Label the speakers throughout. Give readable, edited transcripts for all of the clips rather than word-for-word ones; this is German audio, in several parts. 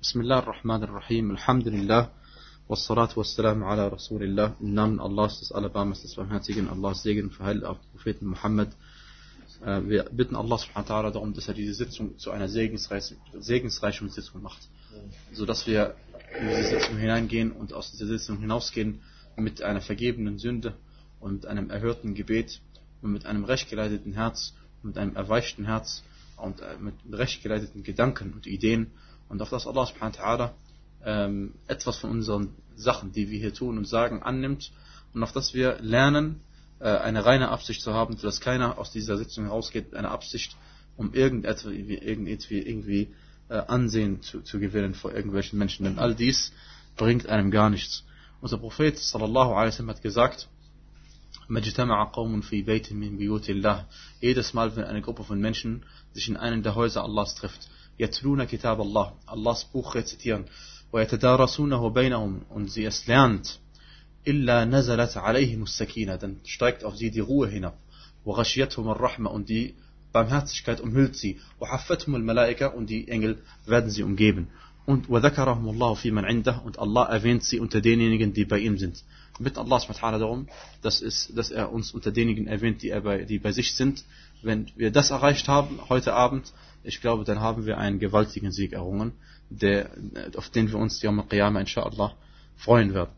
Speaker 1: Bismillah ar-Rahman ar-Rahim, Alhamdulillah, wassalatu wassalamu ala Rasulillah, im Namen Allahs, des Alabamas, des Barmherzigen, Allahs Segen und Verheil auf den Propheten Muhammad. Wir bitten Allah subhanahu wa ta'ala darum, dass er diese Sitzung zu einer segensreichen Sitzung macht, sodass wir in diese Sitzung hineingehen und aus dieser Sitzung hinausgehen mit einer vergebenen Sünde und mit einem erhörten Gebet und mit einem rechtgeleiteten Herz und mit einem erweichten Herz und mit rechtgeleiteten Gedanken und Ideen, und auf das Allah subhanahu wa ta'ala etwas von unseren Sachen, die wir hier tun und sagen, annimmt, und auf das wir lernen, eine reine Absicht zu haben, sodass keiner aus dieser Sitzung herausgeht mit einer Absicht, um irgendwie Ansehen zu gewinnen vor irgendwelchen Menschen, denn all dies bringt einem gar nichts. Unser Prophet sallallahu alaihi wasallam hat gesagt: jedes Mal, wenn eine Gruppe von Menschen sich in einem der Häuser Allahs trifft, yatluna kitab Allah, Allahs Buch rezitieren, wa yatadarasunahu bainahum, und sie es lernt, illa nazalat alayhim as-sakina, dann steigt auf sie die Ruhe hinab, wa ghashiyatuhum ar-rahma, und die Barmherzigkeit umhüllt sie, wa haffathum al-malaika, und die Engel werden sie umgeben, und wa dhakarahum Allah fi man indah, und Allah erwähnt sie unter denjenigen, die bei ihm sind. Mit Allah subhanahu wa ta'ala darum, dass er uns unter denjenigen erwähnt, die bei sich sind. Wenn wir das erreicht haben heute Abend, ich glaube, dann haben wir einen gewaltigen Sieg errungen, auf den wir uns Yawm al-Qiyamah inshallah freuen werden.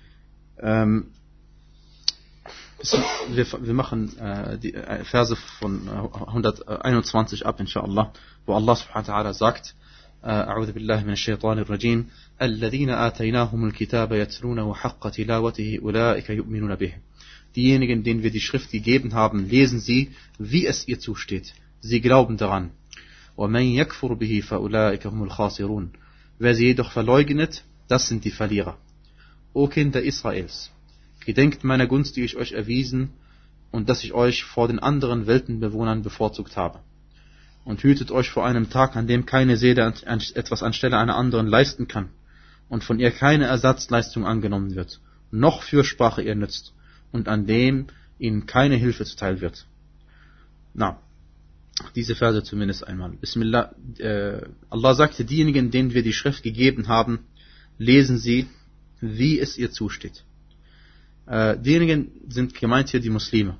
Speaker 1: Wir machen die Verse von 121 ab inshallah, wo Allah subhanahu wa ta'ala sagt: أعوذ بالله من الشيطان الرجيم الذين آتيناهم الكتاب يتلونه حق تلاوته أولئك يؤمنون به. Diejenigen, denen wir die Schrift gegeben haben, lesen sie, wie es ihr zusteht. Sie glauben daran. ومن يكفر به فأولئك هم الخاسرون. Wer sie jedoch verleugnet, das sind die Verlierer. O Kinder Israels, gedenkt meiner Gunst, die ich euch erwiesen, und dass ich euch vor den anderen Weltenbewohnern bevorzugt habe. Und hütet euch vor einem Tag, an dem keine Seele etwas anstelle einer anderen leisten kann und von ihr keine Ersatzleistung angenommen wird, noch Fürsprache ihr nützt, und an dem ihnen keine Hilfe zuteil wird. Na, diese Verse zumindest einmal. Bismillah. Allah sagte, diejenigen, denen wir die Schrift gegeben haben, lesen sie, wie es ihr zusteht. Diejenigen sind gemeint hier die Muslime.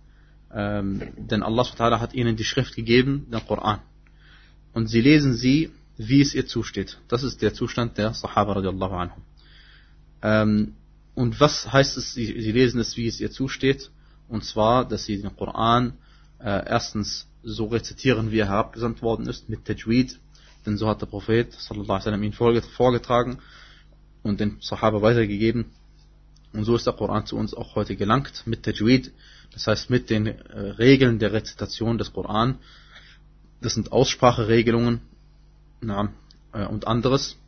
Speaker 1: Denn Allah subhanahu hat ihnen die Schrift gegeben, den Koran. Und sie lesen sie, wie es ihr zusteht. Das ist der Zustand der Sahaba radiallahu anhum. Und was heißt es, sie lesen es, wie es ihr zusteht? Und zwar, dass sie den Koran erstens so rezitieren, wie er herabgesandt worden ist, mit Tajweed. Denn so hat der Prophet sallallahu alaihi wasallam ihn vorgetragen und den Sahaba weitergegeben. Und so ist der Koran zu uns auch heute gelangt, mit Tajweed. Das heißt, mit den Regeln der Rezitation des Koran. Das sind Ausspracheregelungen und anderes,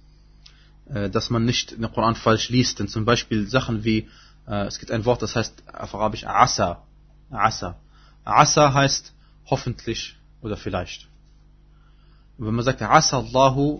Speaker 1: dass man nicht den Koran falsch liest. Denn zum Beispiel Sachen wie, es gibt ein Wort, das heißt auf Arabisch Asa. Asa. Asa heißt hoffentlich oder vielleicht. Und wenn man sagt Asa Allahu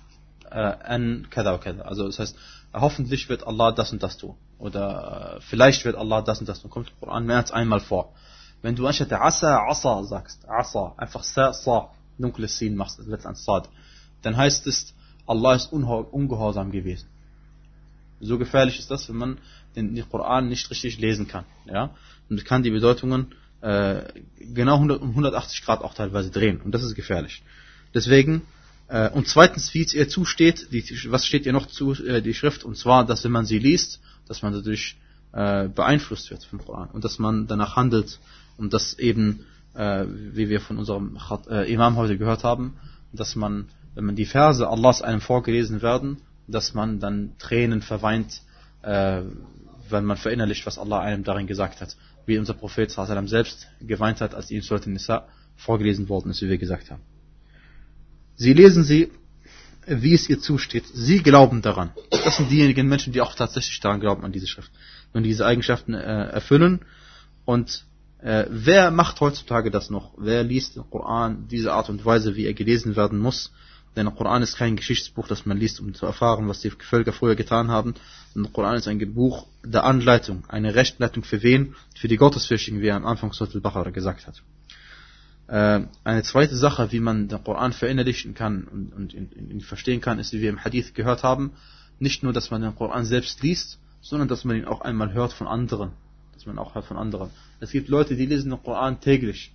Speaker 1: an kada wa kada, also das heißt, hoffentlich wird Allah das und das tun. Oder vielleicht wird Allah das und das tun. Kommt im Koran mehr als einmal vor. Wenn du anstatt Asa sagst, Asa, einfach Sa, dunkles Sin machst, letztendlich Sad, dann heißt es, Allah ist ungehorsam gewesen. So gefährlich ist das, wenn man den Koran nicht richtig lesen kann. Ja? Und kann die Bedeutungen genau 180 Grad auch teilweise drehen. Und das ist gefährlich. Deswegen, und zweitens, wie es ihr zusteht, was steht ihr noch zu, die Schrift, und zwar, dass wenn man sie liest, dass man dadurch beeinflusst wird vom Koran und dass man danach handelt, und dass eben, wie wir von unserem Imam heute gehört haben, dass man, wenn man die Verse Allahs einem vorgelesen werden, dass man dann Tränen verweint, wenn man verinnerlicht, was Allah einem darin gesagt hat, wie unser Prophet sallallahu alaihi wasallam selbst geweint hat, als ihm Surat an-Nisa vorgelesen worden ist, wie wir gesagt haben. Sie lesen sie, wie es ihr zusteht. Sie glauben daran. Das sind diejenigen Menschen, die auch tatsächlich daran glauben, an diese Schrift. Und diese Eigenschaften erfüllen. Und wer macht heutzutage das noch? Wer liest den Koran diese Art und Weise, wie er gelesen werden muss? Denn der Koran ist kein Geschichtsbuch, das man liest, um zu erfahren, was die Völker vorher getan haben. Und der Koran ist ein Buch der Anleitung, eine Rechtleitung für wen? Für die Gottesfürchtigen, wie er am Anfang Surat al-Baqarah gesagt hat. Eine zweite Sache, wie man den Koran verinnerlichen kann und ihn verstehen kann, ist, wie wir im Hadith gehört haben, nicht nur, dass man den Koran selbst liest, sondern dass man ihn auch einmal hört von anderen. Es gibt Leute, die lesen den Koran täglich.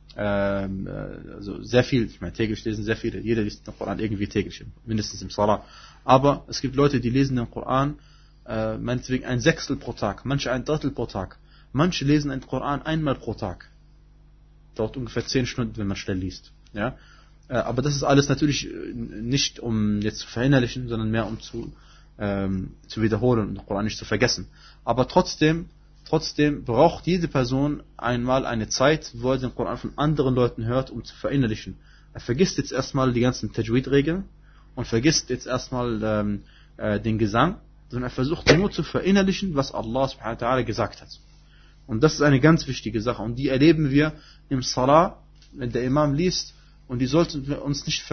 Speaker 1: Also sehr viel, ich meine, täglich lesen sehr viele. Jeder liest den Koran irgendwie täglich, mindestens im Salah. Aber es gibt Leute, die lesen den Koran, meinetwegen ein Sechstel pro Tag, manche ein Drittel pro Tag. Manche lesen den Koran einmal pro Tag. Dauert ungefähr 10 Stunden, wenn man schnell liest. Ja? Aber das ist alles natürlich nicht, um jetzt zu verinnerlichen, sondern mehr um zu wiederholen und den Koran nicht zu vergessen. Aber trotzdem braucht jede Person einmal eine Zeit, wo er den Koran von anderen Leuten hört, um zu verinnerlichen. Er vergisst jetzt erstmal die ganzen Tajwid-Regeln und vergisst jetzt erstmal den Gesang, sondern er versucht nur zu verinnerlichen, was Allah subhanahu wa ta'ala gesagt hat. Und das ist eine ganz wichtige Sache. Und die erleben wir im Salah, wenn der Imam liest, und die sollten wir uns nicht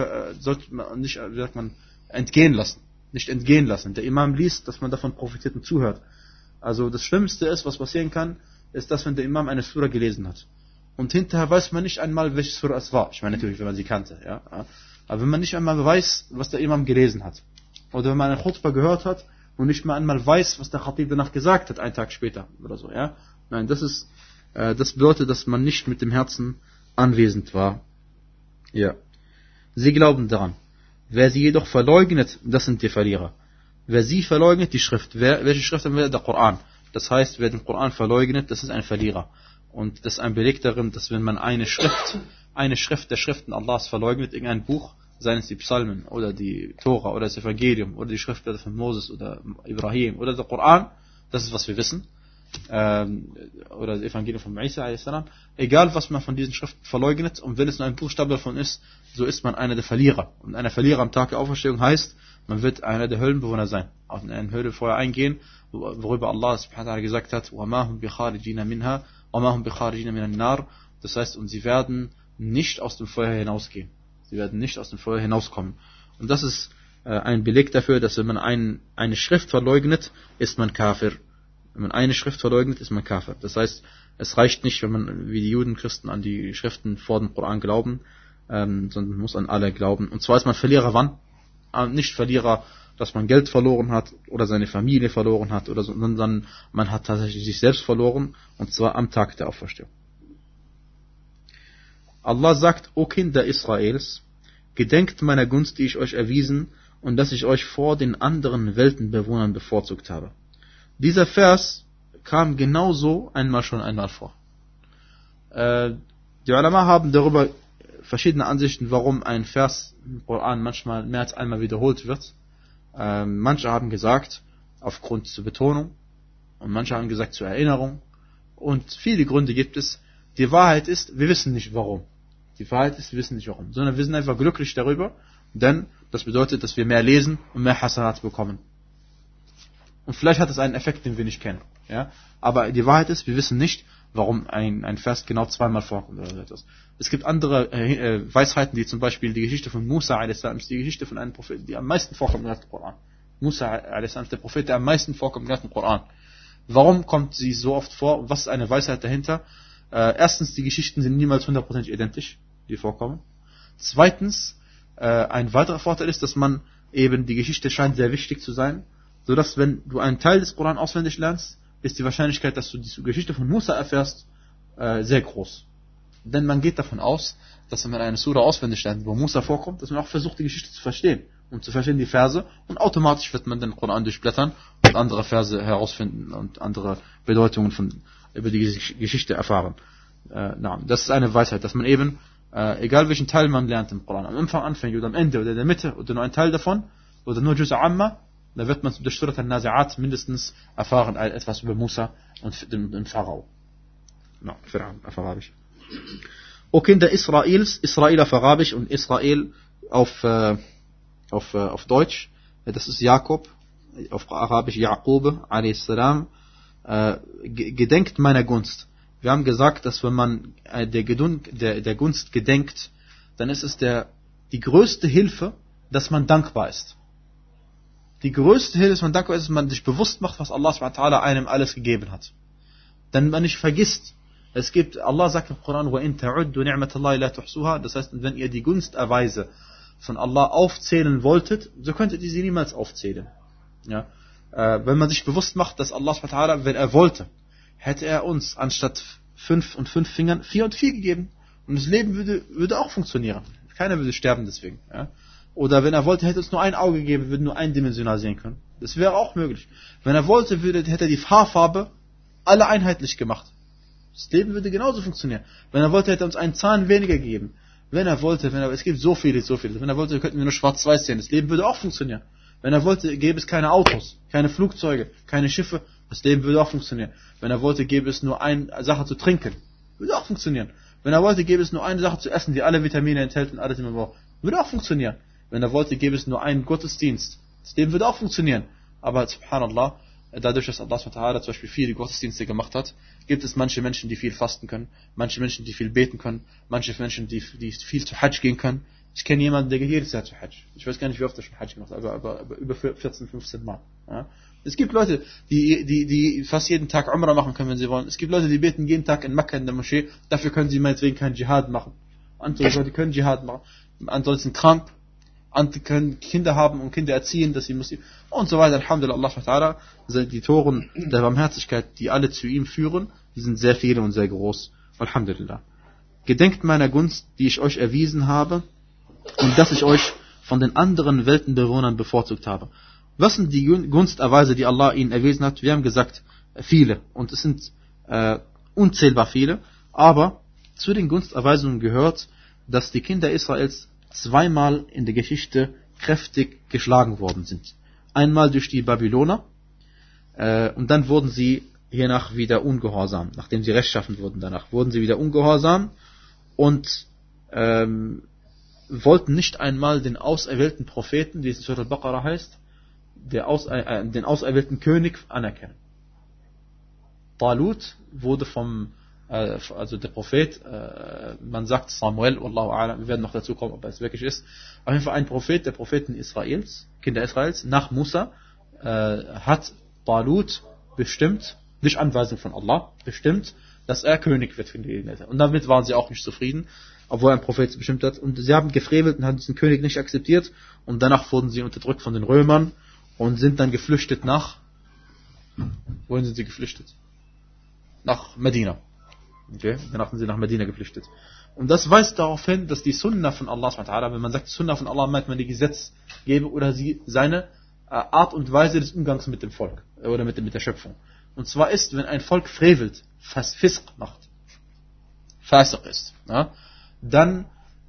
Speaker 1: entgehen lassen. Nicht entgehen lassen. Der Imam liest, dass man davon profitiert und zuhört. Also das Schlimmste ist, was passieren kann, ist, dass wenn der Imam eine Sura gelesen hat. Und hinterher weiß man nicht einmal, welche Sura es war. Ich meine natürlich, wenn man sie kannte. Ja. Aber wenn man nicht einmal weiß, was der Imam gelesen hat. Oder wenn man eine Khutbah gehört hat und nicht mal einmal weiß, was der Khatib danach gesagt hat, einen Tag später oder so. Ja. Nein, das bedeutet, dass man nicht mit dem Herzen anwesend war. Ja. Sie glauben daran. Wer sie jedoch verleugnet, das sind die Verlierer. Wer sie verleugnet, die Schrift. Welche Schrift haben wir? Der Koran. Das heißt, wer den Koran verleugnet, das ist ein Verlierer. Und das ist ein Beleg darin, dass wenn man eine Schrift der Schriften Allahs verleugnet, irgendein Buch, seien es die Psalmen oder die Tora oder das Evangelium oder die Schriftblätter von Moses oder Ibrahim oder der Koran, das ist, was wir wissen, oder das Evangelium von Isa a.s. Egal, was man von diesen Schriften verleugnet, und wenn es nur ein Buchstabe davon ist, so ist man einer der Verlierer. Und einer Verlierer am Tag der Auferstehung heißt, man wird einer der Höllenbewohner sein, auch in eine Höhle vorher eingehen, worüber Allah subhanahu wa ta'ala gesagt hat, وَمَا هُمْ بِخَارِجِينَ مِنْهَا وَمَا هُمْ بِخَارِجِينَ مِنَ النَّارِ. Das heißt, und sie werden nicht aus dem Feuer hinausgehen. Sie werden nicht aus dem Feuer hinauskommen. Und das ist ein Beleg dafür, dass wenn man eine Schrift verleugnet, ist man Kafir. Wenn man eine Schrift verleugnet, ist man Kafir. Das heißt, es reicht nicht, wenn man wie die Juden, Christen an die Schriften vor dem Koran glauben, sondern man muss an alle glauben. Und zwar ist man Verlierer wann? Nicht Verlierer, dass man Geld verloren hat oder seine Familie verloren hat oder so, sondern man hat tatsächlich sich selbst verloren, und zwar am Tag der Auferstehung. Allah sagt, O Kinder Israels, gedenkt meiner Gunst, die ich euch erwiesen, und dass ich euch vor den anderen Weltenbewohnern bevorzugt habe. Dieser Vers kam genauso schon einmal vor. Die Ulama haben darüber verschiedene Ansichten, warum ein Vers im Koran manchmal mehr als einmal wiederholt wird. Manche haben gesagt, aufgrund zur Betonung, und manche haben gesagt zur Erinnerung, und viele Gründe gibt es. Die Wahrheit ist, wir wissen nicht warum. Sondern wir sind einfach glücklich darüber, denn das bedeutet, dass wir mehr lesen und mehr Hasanat bekommen. Und vielleicht hat es einen Effekt, den wir nicht kennen. Ja? Aber die Wahrheit ist, wir wissen nicht, warum ein Vers genau zweimal vorkommt oder so etwas. Es gibt andere Weisheiten, wie zum Beispiel die Geschichte von Musa a.s. ist die Geschichte von einem Propheten, die am meisten vorkommt im ganzen Koran. Musa a.s. ist der Prophet, der am meisten vorkommt im ganzen Koran. Warum kommt sie so oft vor und was ist eine Weisheit dahinter? Erstens, die Geschichten sind niemals 100% identisch, die vorkommen. Zweitens, ein weiterer Vorteil ist, dass man eben, die Geschichte scheint sehr wichtig zu sein, so dass wenn du einen Teil des Koran auswendig lernst, ist die Wahrscheinlichkeit, dass du die Geschichte von Musa erfährst, sehr groß. Denn man geht davon aus, dass wenn man eine Sura auswendig lernt, wo Musa vorkommt, dass man auch versucht, die Geschichte zu verstehen. Und zu verstehen die Verse, und automatisch wird man den Koran durchblättern und andere Verse herausfinden und andere Bedeutungen über die Geschichte erfahren. Das ist eine Weisheit, dass man eben, egal welchen Teil man lernt im Koran, am Anfang anfängt oder am Ende oder in der Mitte oder nur ein Teil davon oder nur Juz' Amma, da wird man durch Surat al-Nazi'at mindestens erfahren etwas über Musa und den Pharao. Auf Arabisch. O Kinder Israels, Israel auf Arabisch und Israel auf Deutsch, das ist Jakob, auf Arabisch Yaqub a.s. Gedenkt meiner Gunst. Wir haben gesagt, dass wenn man der Gunst gedenkt, dann ist es die größte Hilfe, dass man dankbar ist. Die größte Hilfe, dass man dankbar ist, dass man sich bewusst macht, was Allah subhanahu wa ta'ala einem alles gegeben hat. Denn man nicht vergisst, Allah sagt im Koran, وَإِن تَعُدُّ نِعْمَةَ اللَّهِ لَا تُحْصُوهَا. Das heißt, wenn ihr die Gunsterweise von Allah aufzählen wolltet, so könntet ihr sie niemals aufzählen. Ja? Wenn man sich bewusst macht, dass Allah subhanahu wa ta'ala, wenn er wollte, hätte er uns anstatt 5 und 5 Fingern 4 und 4 gegeben. Und das Leben würde auch funktionieren. Keiner würde sterben deswegen. Ja? Oder wenn er wollte, hätte er uns nur ein Auge gegeben, wir würden nur eindimensional sehen können. Das wäre auch möglich. Wenn er wollte, hätte er die Haarfarbe alle einheitlich gemacht. Das Leben würde genauso funktionieren. Wenn er wollte, hätte er uns einen Zahn weniger gegeben. Wenn er wollte, es gibt so viele. Wenn er wollte, könnten wir nur schwarz-weiß sehen. Das Leben würde auch funktionieren. Wenn er wollte, gäbe es keine Autos, keine Flugzeuge, keine Schiffe. Das Leben würde auch funktionieren. Wenn er wollte, gäbe es nur eine Sache zu trinken. Würde auch funktionieren. Wenn er wollte, gäbe es nur eine Sache zu essen, die alle Vitamine enthält und alles, was man braucht. Würde auch funktionieren. Wenn er wollte, gäbe es nur einen Gottesdienst. Das Leben würde auch funktionieren. Aber subhanallah, dadurch, dass Allah zum Beispiel viele Gottesdienste gemacht hat, gibt es manche Menschen, die viel fasten können, manche Menschen, die viel beten können, manche Menschen, die viel zu Hajj gehen können. Ich kenne jemanden, der geht jedes Jahr zu Hajj. Ich weiß gar nicht, wie oft er schon Hajj gemacht hat, aber über 14, 15 Mal. Ja. Es gibt Leute, die fast jeden Tag Umrah machen können, wenn sie wollen. Es gibt Leute, die beten jeden Tag in Mekka in der Moschee. Dafür können sie meinetwegen keinen Dschihad machen. Andere Leute können Dschihad machen. Andere sind krank. Andere können Kinder haben und Kinder erziehen, dass sie Muslim und so weiter. Alhamdulillah, Allah subhanahu wa ta'ala, die Toren der Barmherzigkeit, die alle zu ihm führen, die sind sehr viele und sehr groß. Alhamdulillah. Gedenkt meiner Gunst, die ich euch erwiesen habe, und dass ich euch von den anderen Weltenbewohnern bevorzugt habe. Was sind die Gunsterweise, die Allah ihnen erwiesen hat? Wir haben gesagt, viele. Und es sind unzählbar viele. Aber zu den Gunsterweisungen gehört, dass die Kinder Israels zweimal in der Geschichte kräftig geschlagen worden sind. Einmal durch die Babyloner und dann wurden sie hiernach wieder ungehorsam. Nachdem sie rechtschaffen wurden danach, wurden sie wieder ungehorsam und wollten nicht einmal den auserwählten Propheten, wie es in Surah Al-Baqarah heißt, den auserwählten König anerkennen. Talut wurde also der Prophet, man sagt Samuel, Wallahu a'lam, wir werden noch dazu kommen, ob es wirklich ist, auf jeden Fall ein Prophet der Propheten Israels, Kinder Israels, nach Musa, hat Talut bestimmt, durch Anweisung von Allah, bestimmt, dass er König wird für die Gelegenheit. Und damit waren sie auch nicht zufrieden, obwohl ein Prophet bestimmt hat. Und sie haben gefrevelt und haben diesen König nicht akzeptiert. Und danach wurden sie unterdrückt von den Römern und sind dann geflüchtet wohin sind sie geflüchtet? Nach Medina. Okay, danach sind sie nach Medina geflüchtet. Und das weist darauf hin, dass die Sunna von Allah, wenn man sagt Sunna von Allah, meint man die Gesetzgebung oder seine Art und Weise des Umgangs mit dem Volk oder mit der Schöpfung. Und zwar ist, wenn ein Volk frevelt, Fisq macht, Fasiq ist, ja, dann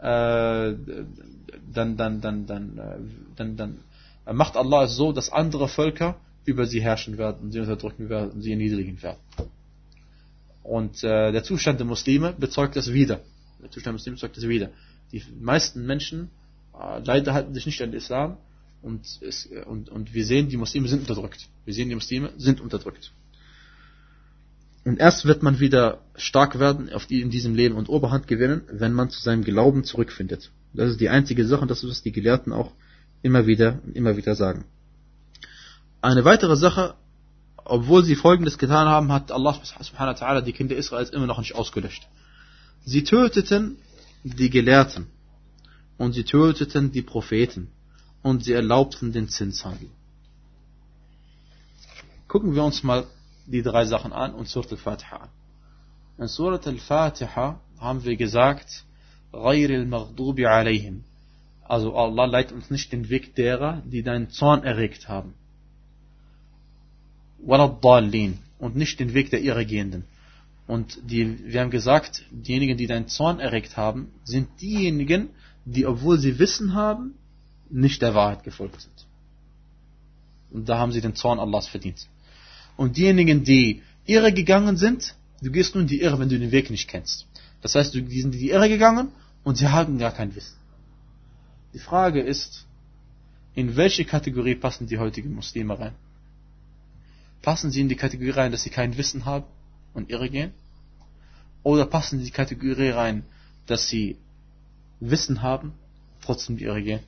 Speaker 1: macht Allah es so, dass andere Völker über sie herrschen werden, sie unterdrücken werden und sie erniedrigen werden. Und der Zustand der Muslime bezeugt das wieder. Die meisten Menschen leider halten sich nicht an den Islam und wir sehen, die Muslime sind unterdrückt. Und erst wird man wieder stark werden in diesem Leben und Oberhand gewinnen, wenn man zu seinem Glauben zurückfindet. Das ist die einzige Sache und das ist, was die Gelehrten auch immer wieder sagen. Eine weitere Sache, obwohl sie Folgendes getan haben, hat Allah subhanahu wa ta'ala die Kinder Israels immer noch nicht ausgelöscht. Sie töteten die Gelehrten und sie töteten die Propheten und sie erlaubten den Zinshandel. Gucken wir uns mal die 3 Sachen an und Surat al-Fatiha an. In Surat al-Fatiha haben wir gesagt, غَيْرِ الْمَغْضُوبِ عَلَيْهِمْ. Also Allah leitet uns nicht den Weg derer, die deinen Zorn erregt haben. وَلَا الضَّالِّينَ. Und nicht den Weg der Irregehenden. Und wir haben gesagt, diejenigen, die deinen Zorn erregt haben, sind diejenigen, die, obwohl sie Wissen haben, nicht der Wahrheit gefolgt sind. Und da haben sie den Zorn Allahs verdient. Und diejenigen, die irre gegangen sind, du gehst nun in die Irre, wenn du den Weg nicht kennst. Das heißt, die sind in die Irre gegangen und sie haben gar kein Wissen. Die Frage ist, in welche Kategorie passen die heutigen Muslime rein? Passen sie in die Kategorie rein, dass sie kein Wissen haben und irre gehen? Oder passen sie in die Kategorie rein, dass sie Wissen haben, trotzdem irre gehen?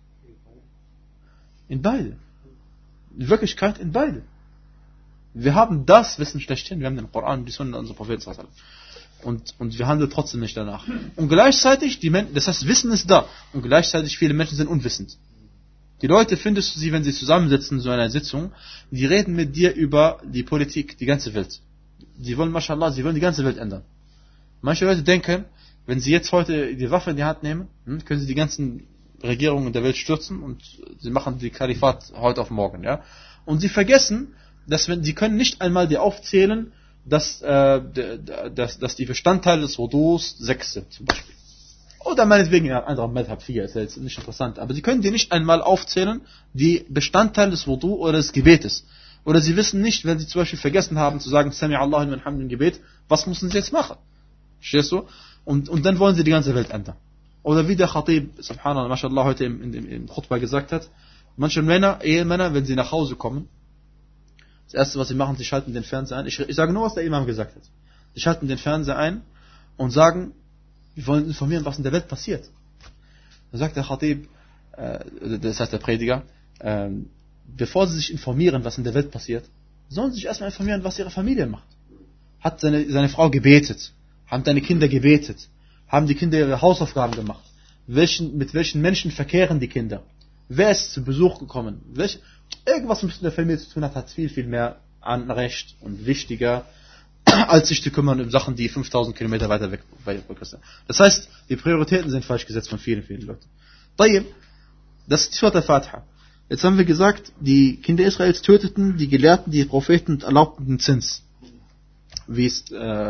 Speaker 1: In beide. In Wirklichkeit in beide. Wir haben das Wissen schlechthin, wir haben den Koran und die Sunna unseres Propheten. Und wir handeln trotzdem nicht danach. Und gleichzeitig, das heißt, Wissen ist da. Und gleichzeitig, viele Menschen sind unwissend. Die Leute findest du sie, wenn sie zusammensitzen in so einer Sitzung, die reden mit dir über die Politik, die ganze Welt. Sie wollen, mashallah, sie wollen die ganze Welt ändern. Manche Leute denken, wenn sie jetzt heute die Waffe in die Hand nehmen, können sie die ganzen Regierungen der Welt stürzen und sie machen die Kalifat heute auf morgen. Ja? Und sie vergessen, sie können nicht einmal dir aufzählen, dass die Bestandteile des Wudus 6 sind, zum Beispiel. Oder meinetwegen ein anderer Madhab 4, ist ja jetzt nicht interessant. Aber sie können dir nicht einmal aufzählen, die Bestandteile des Wudu oder des Gebetes. Oder sie wissen nicht, wenn sie zum Beispiel vergessen haben zu sagen, Sami Allahu liman hamd im Gebet, was müssen sie jetzt machen? Verstehst du? Und dann wollen sie die ganze Welt ändern. Oder wie der Khatib, subhanallah, mashallah, heute im Khutbah gesagt hat, manche Ehemänner, wenn sie nach Hause kommen, das erste, was sie machen, sie schalten den Fernseher ein. Ich sage nur, was der Imam gesagt hat. Sie schalten den Fernseher ein und sagen, wir wollen informieren, was in der Welt passiert. Dann sagt der Khatib, das heißt der Prediger, bevor sie sich informieren, was in der Welt passiert, sollen sie sich erstmal informieren, was ihre Familie macht. Hat seine Frau gebetet? Haben deine Kinder gebetet? Haben die Kinder ihre Hausaufgaben gemacht? Mit welchen Menschen verkehren die Kinder? Wer ist zu Besuch gekommen? Irgendwas mit der Familie zu tun hat viel, viel mehr Anrecht und wichtiger, als sich zu kümmern um Sachen, die 5000 Kilometer weiter weg sind. Das heißt, die Prioritäten sind falsch gesetzt von vielen, vielen Leuten. Das ist die Surat al-Fatiha. Jetzt haben wir gesagt, die Kinder Israels töteten die Gelehrten, die Propheten und erlaubten den Zins. Wie es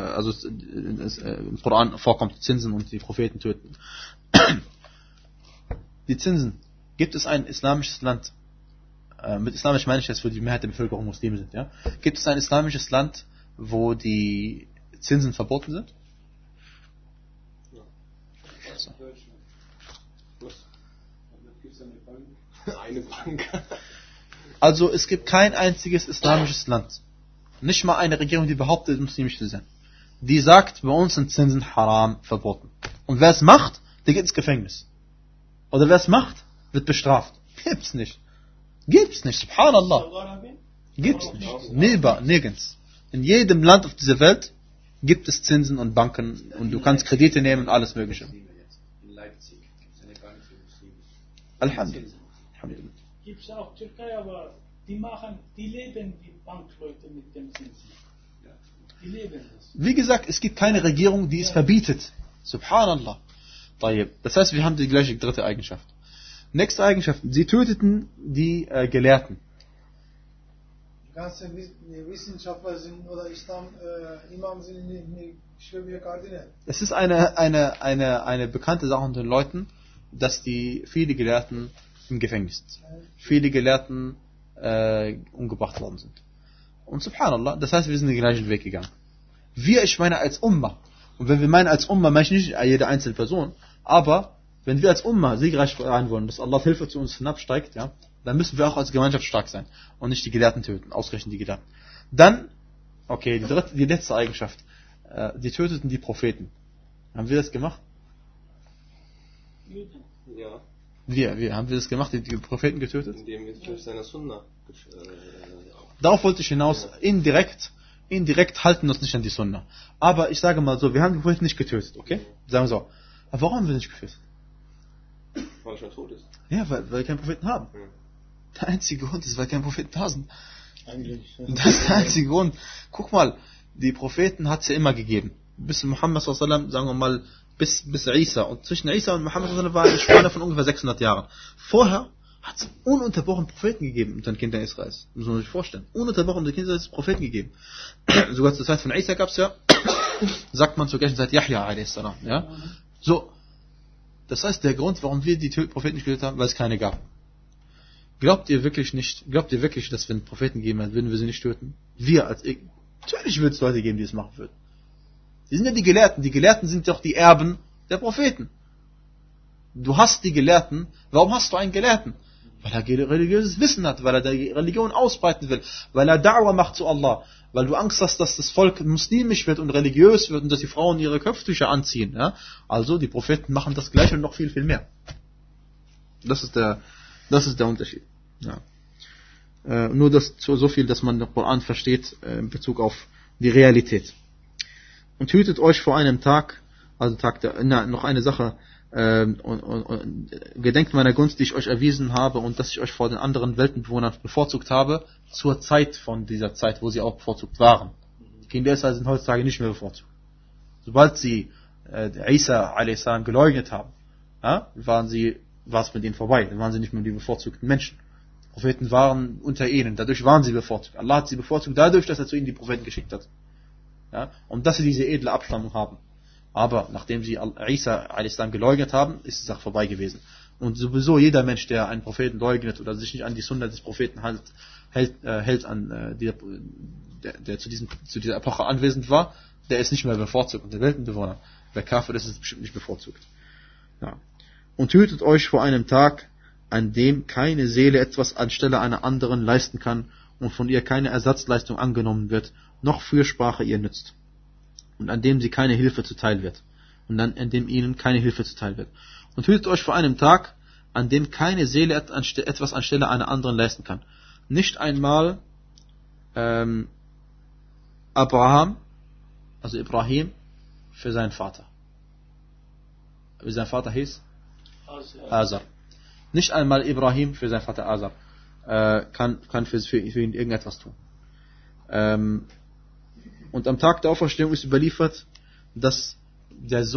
Speaker 1: im Koran vorkommt, die Zinsen und die Propheten töten. Die Zinsen. Gibt es ein islamisches Land, mit islamisch meine ich jetzt, wo die Mehrheit der Bevölkerung Muslime sind, ja? Gibt es ein islamisches Land, wo die Zinsen verboten sind?
Speaker 2: Ja.
Speaker 1: So.
Speaker 2: Eine Bank.
Speaker 1: Also es gibt kein einziges islamisches Land, nicht mal eine Regierung, die behauptet, muslimisch zu sein, die sagt, bei uns sind Zinsen haram, verboten. Und wer es macht, der geht ins Gefängnis. Oder wer es macht, wird bestraft. Gibt's nicht. Subhanallah. Gibt's nicht. Nirgends. In jedem Land auf dieser Welt gibt es Zinsen und Banken und du kannst Kredite nehmen und alles Mögliche.
Speaker 2: In Leipzig gibt es eine Bank für Muslime.
Speaker 1: Alhamdulillah.
Speaker 3: Gibt es auch Türkei, aber die leben die Bankleute mit dem Zinsen. Die leben das.
Speaker 1: Wie gesagt, es gibt keine Regierung, die es verbietet. Subhanallah. Das heißt, wir haben die gleiche dritte Eigenschaft. Nächste Eigenschaft. Sie töteten die Gelehrten.
Speaker 4: Ganze Wissenschaftler sind oder Imam sind nicht schwere Kardinäle.
Speaker 1: Es ist eine bekannte Sache unter den Leuten, dass viele Gelehrten im Gefängnis sind. Viele Gelehrten umgebracht worden sind. Und subhanallah, das heißt, wir sind den gleichen Weg gegangen. Ich meine als Ummah. Und wenn wir meinen als Ummah, meine ich nicht jede einzelne Person, aber wenn wir als Ummah siegreich sein wollen, dass Allahs Hilfe zu uns hinabsteigt, ja, dann müssen wir auch als Gemeinschaft stark sein und nicht die Gelehrten töten, ausgerechnet die Gelehrten. Dann, okay, die letzte Eigenschaft, die töteten die Propheten. Haben wir das gemacht?
Speaker 2: Ja.
Speaker 1: Wir haben wir das gemacht, die Propheten getötet?
Speaker 2: Indem wir durch seine Sunna.
Speaker 1: Darauf wollte ich hinaus, indirekt halten wir uns nicht an die Sunna. Aber ich sage mal so, wir haben die Propheten nicht getötet, okay? Sagen wir so. Aber warum haben wir nicht getötet?
Speaker 2: Weil er schon tot ist.
Speaker 1: Ja, weil wir keinen Propheten haben.
Speaker 2: Ja.
Speaker 1: Der einzige Grund ist, weil keine Propheten da sind.
Speaker 4: Eigentlich.
Speaker 1: Das ist der einzige Grund. Guck mal, die Propheten hat es ja immer gegeben. Bis Muhammad sallallahu alaihi wasallam, sagen wir mal, bis Isa. Und zwischen Isa und Muhammad sallallahu alaihi wasallam war eine Spanne von ungefähr 600 Jahren. Vorher hat es ununterbrochen Propheten gegeben unter den Kindern Israels. Muss man sich vorstellen. Ununterbrochen unter den Kindern Israels Propheten gegeben. Sogar zur Zeit von Isa gab es ja, sagt man zur gleichen Zeit Yahya a.s. Ja? So. Das heißt, der Grund, warum wir die Propheten nicht getötet haben, weil es keine gab. Glaubt ihr wirklich, dass wenn Propheten geben, würden wir sie nicht töten? Natürlich wird es Leute geben, die es machen würden. Die sind ja die Gelehrten. Die Gelehrten sind doch die Erben der Propheten. Du hast die Gelehrten. Warum hast du einen Gelehrten? Weil er religiöses Wissen hat, weil er die Religion ausbreiten will, weil er Da'wah macht zu Allah, weil du Angst hast, dass das Volk muslimisch wird und religiös wird und dass die Frauen ihre Kopftücher anziehen. Ja? Also die Propheten machen das Gleiche und noch viel, viel mehr. Das ist der Unterschied. Ja. Nur so viel, dass man den Koran versteht in Bezug auf die Realität. Und hütet euch vor einem Tag, also noch eine Sache, und gedenkt meiner Gunst, die ich euch erwiesen habe und dass ich euch vor den anderen Weltenbewohnern bevorzugt habe, zur Zeit von dieser Zeit, wo sie auch bevorzugt waren. Die Kinder Israel sind heutzutage nicht mehr bevorzugt. Sobald sie Isa a.s. geleugnet haben, war es mit ihnen vorbei, dann waren sie nicht mehr die bevorzugten Menschen. Die Propheten waren unter ihnen, dadurch waren sie bevorzugt. Allah hat sie bevorzugt dadurch, dass er zu ihnen die Propheten geschickt hat. Ja? Und dass sie diese edle Abstammung haben. Aber nachdem sie Isa a.s. geleugnet haben, ist die Sache vorbei gewesen. Und sowieso jeder Mensch, der einen Propheten leugnet oder sich nicht an die Sunna des Propheten hält an der zu dieser Epoche anwesend war, der ist nicht mehr bevorzugt unter Weltenbewohner. Wer Kafir ist, ist bestimmt nicht bevorzugt. Ja. Und hütet euch vor einem Tag, an dem keine Seele etwas anstelle einer anderen leisten kann und von ihr keine Ersatzleistung angenommen wird, noch Fürsprache ihr nützt. Und an dem sie keine Hilfe zuteil wird. Und an dem ihnen keine Hilfe zuteil wird. Und hütet euch vor einem Tag, an dem keine Seele etwas anstelle einer anderen leisten kann. Nicht einmal Abraham, also Ibrahim, für seinen Vater. Wie sein Vater hieß? Azar. Nicht einmal Ibrahim für seinen Vater Azar kann für ihn irgendetwas tun. Und am Tag der Auferstehung ist überliefert, dass der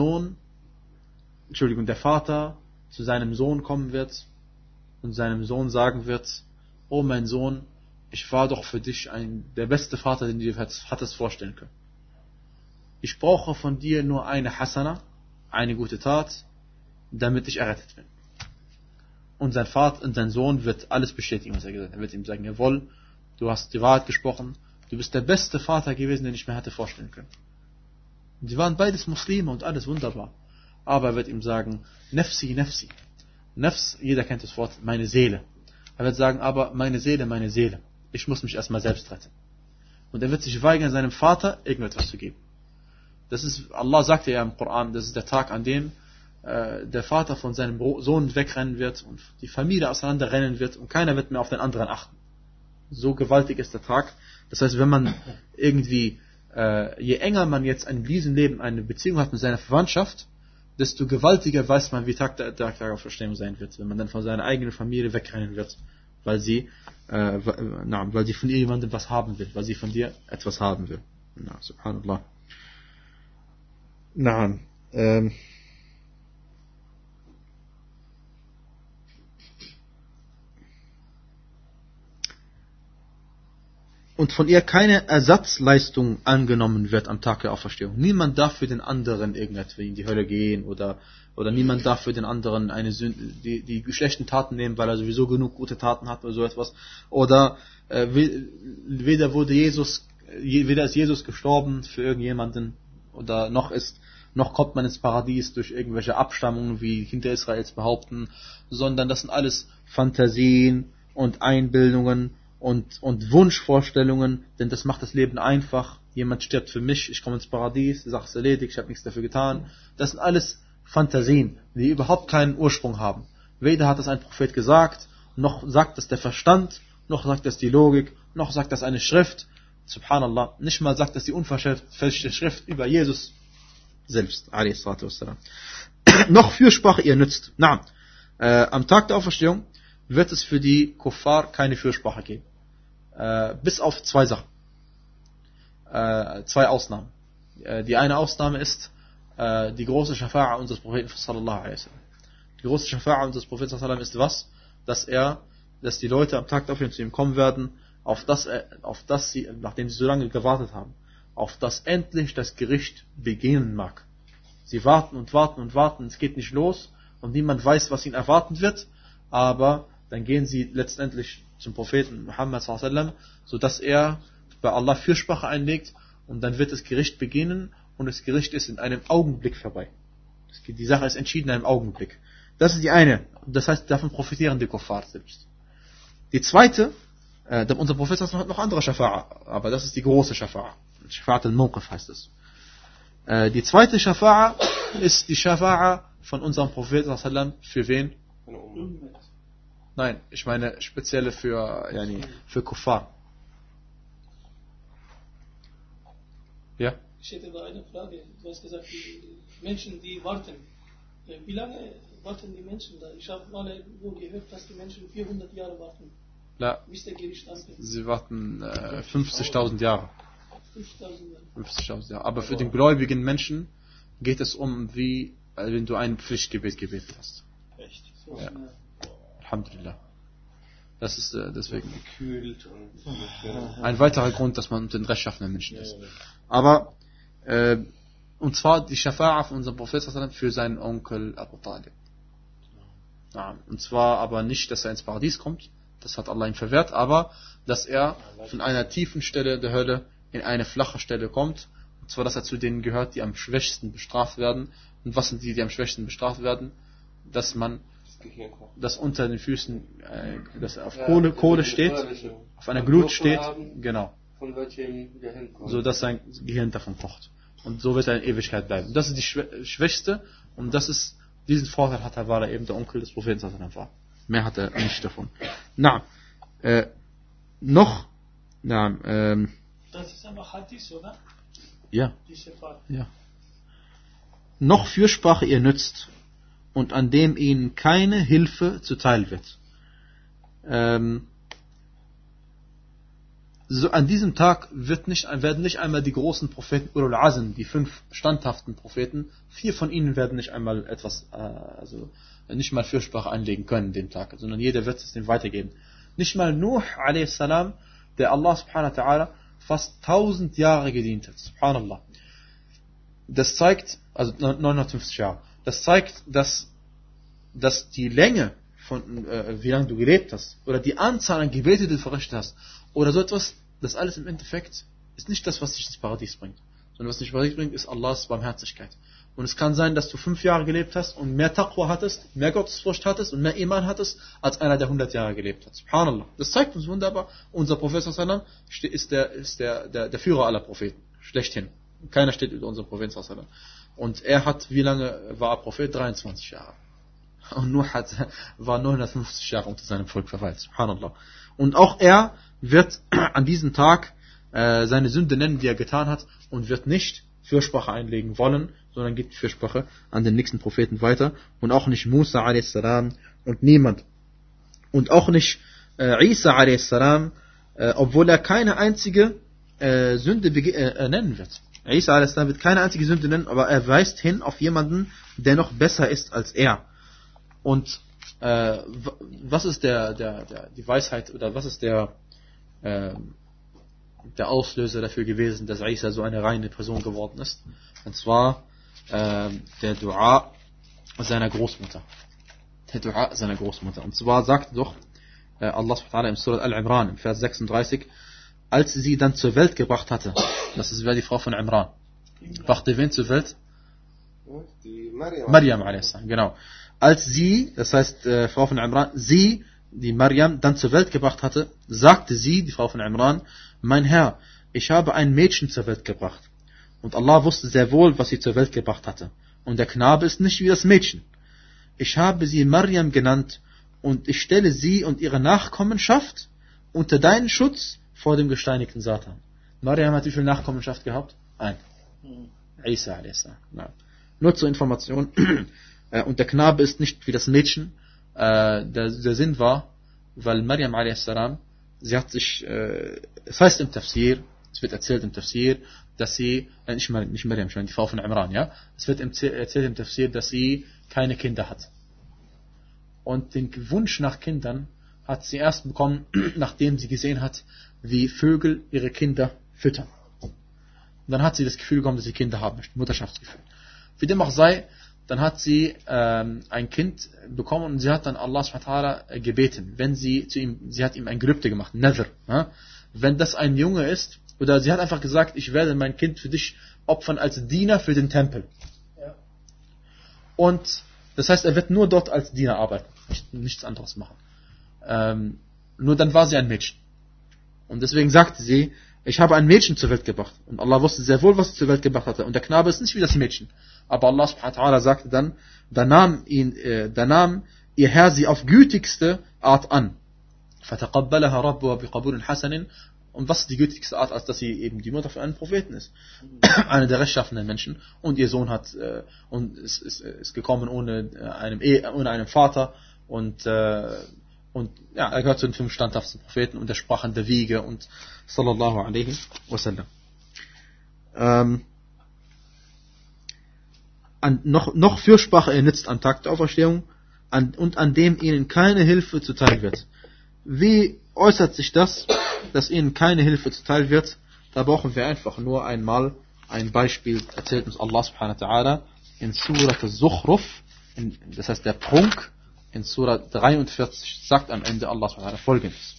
Speaker 1: Vater zu seinem Sohn kommen wird und seinem Sohn sagen wird: Oh mein Sohn, ich war doch für dich der beste Vater, den du dir hattest vorstellen können. Ich brauche von dir nur eine Hasana, eine gute Tat, damit ich errettet bin. Und sein Sohn wird alles bestätigen, was er gesagt hat. Er wird ihm sagen: Jawohl, du hast die Wahrheit gesprochen, du bist der beste Vater gewesen, den ich mir hätte vorstellen können. Und sie waren beides Muslime und alles wunderbar. Aber er wird ihm sagen: Nafsi, Nafsi. Nafs, jeder kennt das Wort, meine Seele. Er wird sagen: aber meine Seele, ich muss mich erstmal selbst retten. Und er wird sich weigern, seinem Vater irgendetwas zu geben. Allah sagte ja im Koran, das ist der Tag, an dem der Vater von seinem Sohn wegrennen wird und die Familie auseinanderrennen wird und keiner wird mehr auf den anderen achten. So gewaltig ist der Tag. Das heißt, wenn man irgendwie, je enger man jetzt in diesem Leben eine Beziehung hat mit seiner Verwandtschaft, desto gewaltiger weiß man, wie Tag der Auferstehung sein wird, wenn man dann von seiner eigenen Familie wegrennen wird, weil sie von jemandem was haben will, weil sie von dir etwas haben will. Subhanallah. Und von ihr keine Ersatzleistung angenommen wird am Tag der Auferstehung. Niemand darf für den anderen irgendwie in die Hölle gehen oder niemand darf für den anderen eine Sünde, die schlechten Taten nehmen, weil er sowieso genug gute Taten hat oder so etwas. Oder weder ist Jesus gestorben für irgendjemanden oder noch kommt man ins Paradies durch irgendwelche Abstammungen, wie Kinder Israels behaupten, sondern das sind alles Fantasien und Einbildungen und Wunschvorstellungen, denn das macht das Leben einfach. Jemand stirbt für mich, ich komme ins Paradies, die Sache ist erledigt, ich habe nichts dafür getan. Das sind alles Fantasien, die überhaupt keinen Ursprung haben. Weder hat das ein Prophet gesagt, noch sagt das der Verstand, noch sagt das die Logik, noch sagt das eine Schrift. Subhanallah, nicht mal sagt das die unverfälschte Schrift über Jesus selbst, noch Fürsprache ihr nützt. Am Tag der Auferstehung wird es für die Kuffar keine Fürsprache geben. Bis auf zwei Sachen. Zwei Ausnahmen. Die eine Ausnahme ist die große Schafa'a unseres Propheten sallallahu alaihi wasallam. Die große Schafa'a unseres Propheten sallallahu alaihi wasallam ist was? Dass die Leute am Tag der Auferstehung zu ihm kommen werden, auf das sie, nachdem sie so lange gewartet haben, auf das endlich das Gericht beginnen mag. Sie warten und warten und warten, es geht nicht los und niemand weiß, was ihnen erwarten wird, aber dann gehen sie letztendlich zum Propheten Muhammad sallallahu alaihi wasallam, sodass er bei Allah Fürsprache einlegt und dann wird das Gericht beginnen und das Gericht ist in einem Augenblick vorbei. Die Sache ist entschieden in einem Augenblick. Das ist die eine. Das heißt, davon profitieren die Kuffar selbst. Die zweite, unser Prophet hat noch andere Schafa'a, aber das ist die große Schafa'a. Shafa'at al-Mawqif heißt es. Die zweite Schafa'a ist die Schafa'a von unserem Prophet sallallahu alaihi wasallam. Für wen? Nein, ich meine spezielle für Kuffar. Ja?
Speaker 5: Ich hätte da eine Frage. Du hast gesagt, die Menschen, die warten. Wie lange warten die Menschen da? Ich habe mal nur gehört, dass die Menschen 400 Jahre warten.
Speaker 1: Ja,
Speaker 5: Bis der Gericht anfängt.
Speaker 1: sie warten 50.000 Jahre.
Speaker 5: 50.000 Jahre.
Speaker 1: 50.000 Jahre. Aber für den gläubigen Menschen geht es um, wie wenn du ein Pflichtgebet gebetet hast.
Speaker 3: Echt?
Speaker 5: So
Speaker 1: Ja.
Speaker 5: schnell.
Speaker 1: Alhamdulillah. Das ist deswegen
Speaker 2: Gekühlt und
Speaker 1: ein weiterer Grund, dass man unter den rechtschaffenen Menschen ist. Aber, und zwar die Schafa'a von unserem Prophet für seinen Onkel Abu Talib. Ja, und zwar aber nicht, dass er ins Paradies kommt, das hat Allah ihm verwehrt, aber dass er von einer tiefen Stelle der Hölle in eine flache Stelle kommt, und zwar, dass er zu denen gehört, die am schwächsten bestraft werden. Und was sind die, die am schwächsten bestraft werden? Dass man, dass unter den Füßen, dass er auf Kohle steht, auf einer Glut steht, genau,
Speaker 6: von welchem Gehirn kommt.
Speaker 1: so dass sein Gehirn davon kocht. Und so wird er in Ewigkeit bleiben. Das ist die Schwächste, und das ist, diesen Vorteil hat er, weil er eben der Onkel des Propheten war. Mehr hat er nicht davon. Das
Speaker 3: ist aber Hadith, oder?
Speaker 1: Ja.
Speaker 3: Die Schafa'a.
Speaker 1: Ja. Noch Fürsprache ihr nützt und an dem ihnen keine Hilfe zuteil wird. So an diesem Tag werden nicht einmal die großen Propheten Ulul Azm, die 5 standhaften Propheten, 4 von ihnen werden nicht einmal nicht mal Fürsprache einlegen können den Tag, sondern jeder wird es dem weitergeben. Nicht mal Nuh a.s., der Allah subhanahu wa ta'ala fast 1000 Jahre gedient hat. Subhanallah. Das zeigt, also 950 Jahre, das zeigt, dass die Länge von, wie lange du gelebt hast, oder die Anzahl an Gebete, die du verrichtet hast, oder so etwas, das alles im Endeffekt ist nicht das, was dich ins Paradies bringt. Sondern was dich ins Paradies bringt, ist Allahs Barmherzigkeit. Und es kann sein, dass du 5 Jahre gelebt hast und mehr Taqwa hattest, mehr Gottesfurcht hattest und mehr Iman hattest, als einer, der 100 Jahre gelebt hat. Subhanallah. Das zeigt uns wunderbar, unser Prophet sallam ist der Führer aller Propheten. Schlechthin. Keiner steht über unseren Prophet sallam. Und er hat, wie lange war er Prophet? 23 Jahre. Und Nuh war 950 Jahre unter seinem Volk verweilt. Subhanallah. Und auch er wird an diesem Tag seine Sünde nennen, die er getan hat, und wird nicht Fürsprache einlegen wollen, sondern gibt Fürsprache an den nächsten Propheten weiter. Und auch nicht Musa a.s. und niemand. Und auch nicht Isa a.s., obwohl er keine einzige Sünde nennen wird. Isa a.s. wird keine einzige Sünde nennen, aber er weist hin auf jemanden, der noch besser ist als er. Und was ist die Weisheit, oder was ist der Auslöser dafür gewesen, dass Isa so eine reine Person geworden ist? Und zwar der Dua seiner Großmutter. Und zwar sagt doch Allah subhanahu wa ta'ala im Surah Al-Imran, im Vers 36, als sie dann zur Welt gebracht hatte, das ist die Frau von Imran, brachte wen zur Welt?
Speaker 2: Die
Speaker 1: Maryam a.s. Genau. Als sie, das heißt Frau von Imran, sie, die Maryam, dann zur Welt gebracht hatte, sagte sie, die Frau von Imran, mein Herr, ich habe ein Mädchen zur Welt gebracht. Und Allah wusste sehr wohl, was sie zur Welt gebracht hatte. Und der Knabe ist nicht wie das Mädchen. Ich habe sie Maryam genannt, und ich stelle sie und ihre Nachkommenschaft unter deinen Schutz vor dem gesteinigten Satan. Maryam hat wie viel Nachkommenschaft gehabt? Ein. Isa a.s. Nur zur Information. Und der Knabe ist nicht wie das Mädchen. Der Sinn war, weil Maryam a.s., sie hat sich, es heißt im Tafsir, es wird erzählt im Tafsir, dass sie, nicht Maryam, die Frau von Imran, ja, es wird erzählt im Tafsir, dass sie keine Kinder hat. Und den Wunsch nach Kindern hat sie erst bekommen, nachdem sie gesehen hat, wie Vögel ihre Kinder füttern. Und dann hat sie das Gefühl bekommen, dass sie Kinder haben möchte, Mutterschaftsgefühl. Wie dem auch sei, dann hat sie ein Kind bekommen, und sie hat dann Allah subhanahu wa ta'ala gebeten, wenn sie hat ihm ein Gelübde gemacht, Nadhr, ja? Wenn das ein Junge ist, oder sie hat einfach gesagt, ich werde mein Kind für dich opfern als Diener für den Tempel.
Speaker 3: Ja.
Speaker 1: Und das heißt, er wird nur dort als Diener arbeiten, nichts anderes machen. Nur dann war sie ein Mädchen. Und deswegen sagte sie, ich habe ein Mädchen zur Welt gebracht. Und Allah wusste sehr wohl, was sie zur Welt gebracht hatte. Und der Knabe ist nicht wie das Mädchen. Aber Allah subhanahu wa ta'ala sagte dann, da nahm ihr Herr sie auf gütigste Art an. فَتَقَبَّلَهَا رَبُّهَا بِقَبُولٍ حَسَنٍ. Und was ist die gütigste Art, als dass sie eben die Mutter für einen Propheten ist? Eine der rechtschaffenen Menschen. Und ihr Sohn ist gekommen ohne einem Vater. Und er gehört zu den 5 standhaften Propheten und er sprach an der Wiege und sallallahu alaihi wasallam. Noch Fürsprache er nützt an Tag der Auferstehung und an dem ihnen keine Hilfe zuteil wird. Wie äußert sich das, dass ihnen keine Hilfe zuteil wird? Da brauchen wir einfach nur einmal ein Beispiel, erzählt uns Allah subhanahu wa ta'ala in Surat al-Zukhruf, das heißt der Prunk, in Surah 43 sagt am Ende Allah subhanahu wa ta'ala folgendes.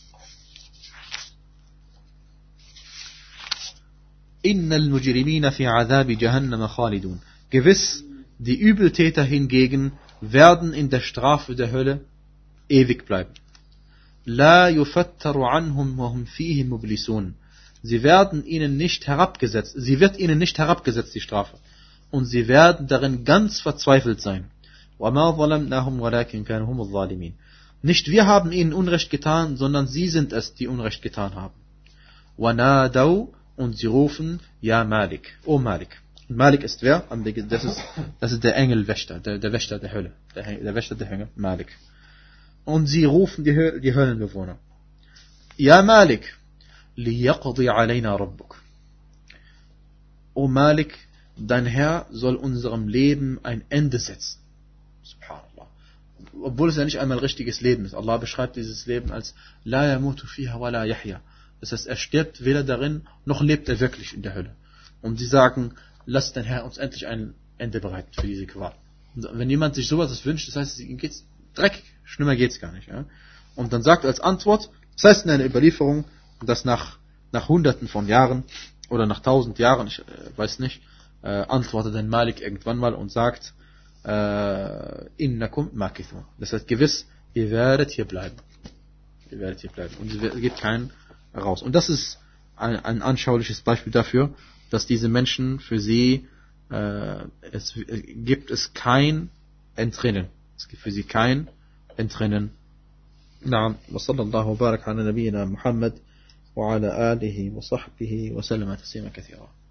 Speaker 1: Innal mujrimina fi azabi jahannam khalidun. Gewiss, die Übeltäter hingegen werden in der Strafe der Hölle ewig bleiben. La yufattaru anhum wa hum fihi mublisun. Sie wird ihnen nicht herabgesetzt, die Strafe. Und sie werden darin ganz verzweifelt sein. وَمَا ظَلَمْنَاهُمْ وَلَكِنْ كَانُوا هُمُ الظَّالِمِينَ. Nicht wir haben ihnen Unrecht getan, sondern sie sind es, die Unrecht getan haben. وَنَادَوْا. Und sie rufen, Ja Malik, O Malik. Und Malik ist wer? Das ist der Engelwächter, der Wächter der Hölle. Der Wächter der Hölle, Malik. Und sie rufen die Höllenbewohner. Ja Malik, liyaqdi alayna rabbuk. O Malik, dein Herr soll unserem Leben ein Ende setzen. Subhanallah. Obwohl es ja nicht einmal richtiges Leben ist. Allah beschreibt dieses Leben als La yamutu fiha wa la yahya. Das heißt, er stirbt weder darin, noch lebt er wirklich in der Hölle. Und sie sagen, lass dein Herr uns endlich ein Ende bereiten für diese Qual. Und wenn jemand sich sowas wünscht, das heißt, ihm geht's dreckig, schlimmer geht's gar nicht. Ja? Und dann sagt er als Antwort, das heißt in einer Überlieferung, dass nach Hunderten von Jahren oder nach 1000 Jahren, ich weiß nicht, antwortet dann Malik irgendwann mal und sagt, innakum makithun. Das heißt gewiss, ihr werdet hier bleiben. Und es gibt keinen raus. Und das ist ein anschauliches Beispiel dafür, dass diese Menschen für sie gibt es kein Entrinnen. Es gibt für sie kein Entrinnen. نعم وصلى الله وبارك على نبينا محمد وعلى آله وصحبه وسلم تسليما كثيرا.